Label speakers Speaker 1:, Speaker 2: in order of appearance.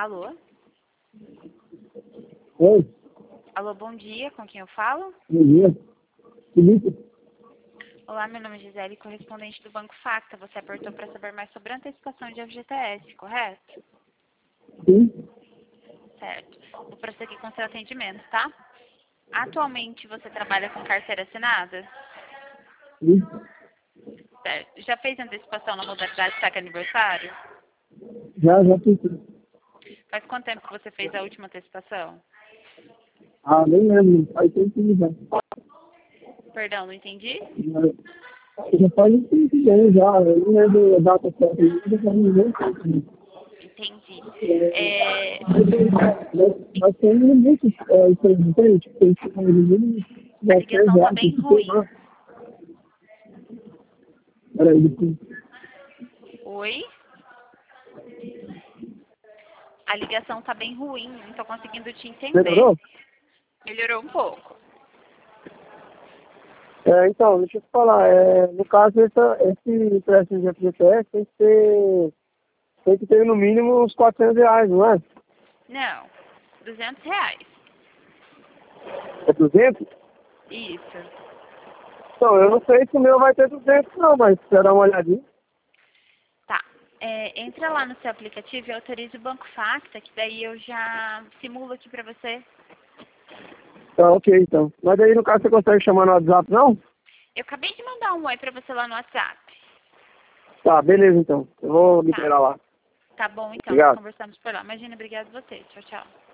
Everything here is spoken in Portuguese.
Speaker 1: Alô?
Speaker 2: Oi,
Speaker 1: Alô, bom dia, com quem eu falo?
Speaker 2: bom dia. Felipe?
Speaker 1: Olá, meu nome é Gisele, correspondente do Banco Facta. Você apertou para saber mais sobre a antecipação de FGTS, correto?
Speaker 2: Sim,
Speaker 1: Certo. Vou prosseguir com seu atendimento, tá? Atualmente você trabalha com carteira assinada?
Speaker 2: sim.
Speaker 1: Certo. Já fez antecipação na modalidade saque aniversário?
Speaker 2: Já fiz.
Speaker 1: Faz quanto tempo que você fez a última antecipação?
Speaker 2: Ah, nem lembro, faz tempo que já.
Speaker 1: Perdão, não entendi?
Speaker 2: Já faz um tempo bem já, eu não lembro a data certa, já faz um bom tempo.
Speaker 1: Entendi.
Speaker 2: Nós temos muitos presidentes que tem que fazer
Speaker 1: A
Speaker 2: já fez
Speaker 1: ligação tá
Speaker 2: já, tem
Speaker 1: bem
Speaker 2: que
Speaker 1: ruim.
Speaker 2: queimar. Peraí, depois.
Speaker 1: Oi? A ligação tá bem ruim, não tô conseguindo te entender.
Speaker 2: Melhorou?
Speaker 1: Melhorou um pouco.
Speaker 2: Então, deixa eu te falar, no caso, esse empréstimo de FGTS tem que ter no mínimo uns R$ 400, não é?
Speaker 1: Não, R$ 200.
Speaker 2: É 200?
Speaker 1: Isso.
Speaker 2: Então, eu não sei se o meu vai ter 200 não, mas se você dar uma olhadinha.
Speaker 1: Tá. Entra lá no seu aplicativo e autorize o Banco Facta, que daí eu já simulo aqui pra você.
Speaker 2: Tá, ok, então. Mas aí, no caso, você consegue chamar no WhatsApp, não?
Speaker 1: Eu acabei de mandar um oi pra você lá no WhatsApp.
Speaker 2: Tá, beleza, então. Eu vou
Speaker 1: Tá.
Speaker 2: liberar lá.
Speaker 1: Tá bom, então. Nós
Speaker 2: Obrigado.
Speaker 1: conversamos por lá. Imagina, obrigado a você. Tchau, tchau.